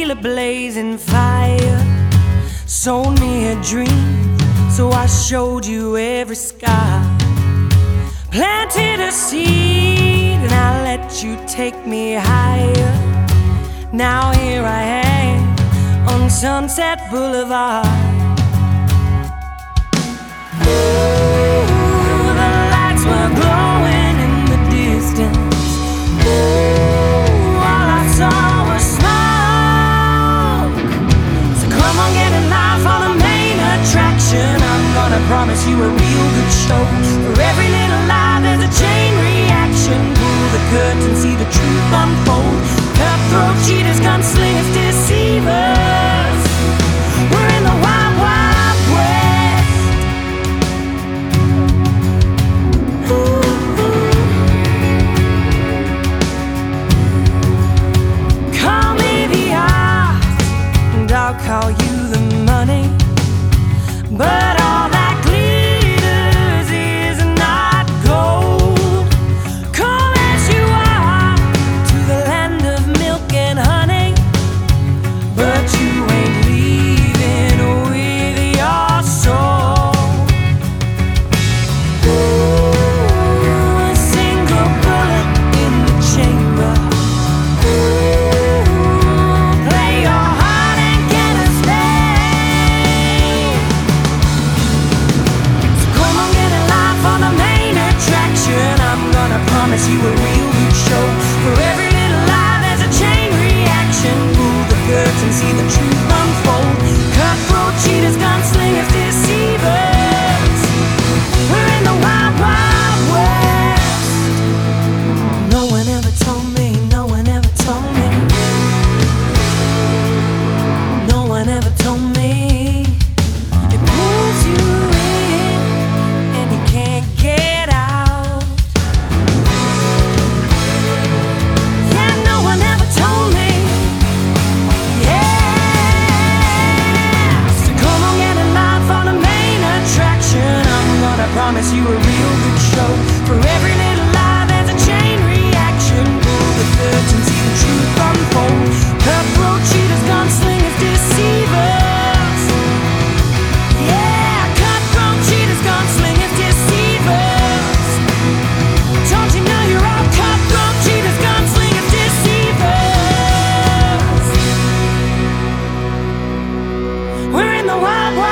feel a blazing fire, sold me a dream, so I showed you every scar. Planted a seed and I let you take me higher. Now here I am on Sunset Boulevard. Ooh, the lights were glowing in the distance. Ooh, all I saw was smoke. So come on, get in line for the main attraction. I'm gonna promise you a real good show. For every little lie there's a chain reaction. Pull the curtain, see the truth unfold. Cutthroat cheaters, gunslingers, deceivers. We're in the wild, wild west. Ooh. Call me the art, and I'll call you the money. But all that glitters is not gold. Come as you are to the land of milk and honey, but you ain't leaving with your soul. Ooh, a single bullet in the chamber. Ooh, play your heart and get a stay. So come on, get in line for the main attraction. I'm gonna promise you a real good show. For every little lie there's a chain reaction. Pull the curtain, see the truth unfold. Cutthroat cheaters, gunslingers, deceivers. We're in the wild, wild west. No one ever told me, no one ever told me. No one ever told me. It pulls you in and you can't get out. Yeah, no one ever told me. Yeah. So come on, get in line for the main attraction. I'm gonna promise you a real good show. For every little lie there's a chain reaction. Pull the curtain, see the truth unfold. Cutthroat cheaters, gunslingers, deceivers. Yeah, cutthroat cheaters, gunslingers, deceivers. Don't you know you're all cutthroat cheaters, gunslingers, deceivers? We're in the wild, wild